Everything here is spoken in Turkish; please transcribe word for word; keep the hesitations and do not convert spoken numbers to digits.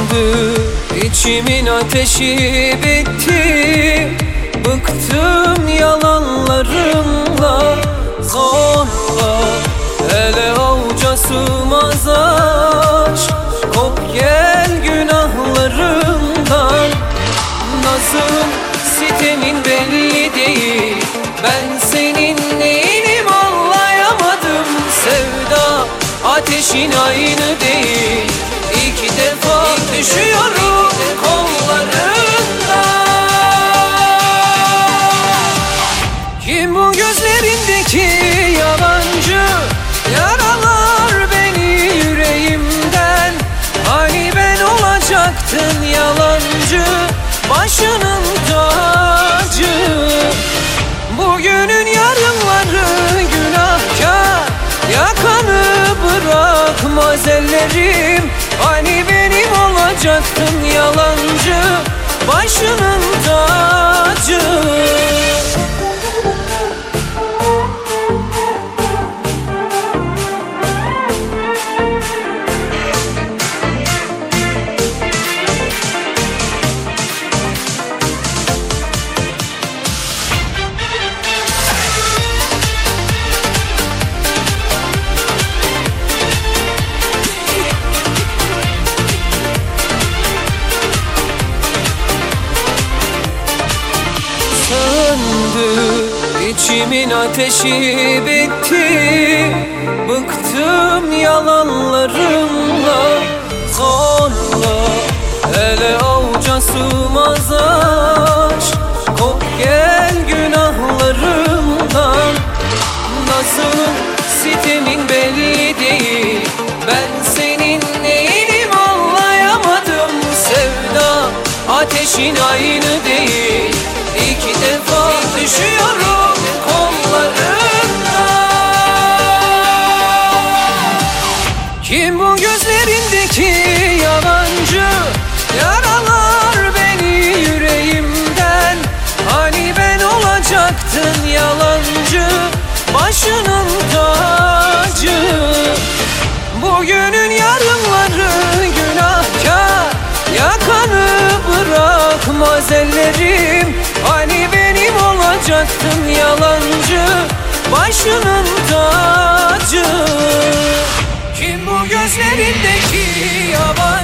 Söndü içimin ateşi, bitti. Bıktım yalanlarımla, zorla hele avuca sığmaz aşk. Kop gel günahlarımdan. Nazın sitemin belli değil, ben senin neyinim anlayamadım. Sevda ateşin aynı değil, İki defa düşüyorum kollarında. Kim bu gözlerindeki yalancı? Yaralar beni yüreğimden. Hani ben olacaktın yalancı, başının tacı. Bugünün yarınları günahkar, yakanı bırakmaz ellerim. Hani benim olacaktın yalancı, başının tacı. İçimin ateşi, bitti. Bıktım yalanlarımla, zorla hele avuca sığmaz aşk. Kop gel günahlarımdan. Nazın sitemin belli değil, ben senin neyinim anlayamadım. Sevda ateşin aynı değil, İki defa düşüyorum kollarında. Kim bu gözlerindeki yalancı? Yaralar beni yüreğimden. Hani ben olacaktın yalancı, başının tacı. Bugünün yarınları günahkar, yakanı bırakmaz ellerim. Hani benim olacaktın yalancı, başının tacı. Kim bu gözlerindeki yalan?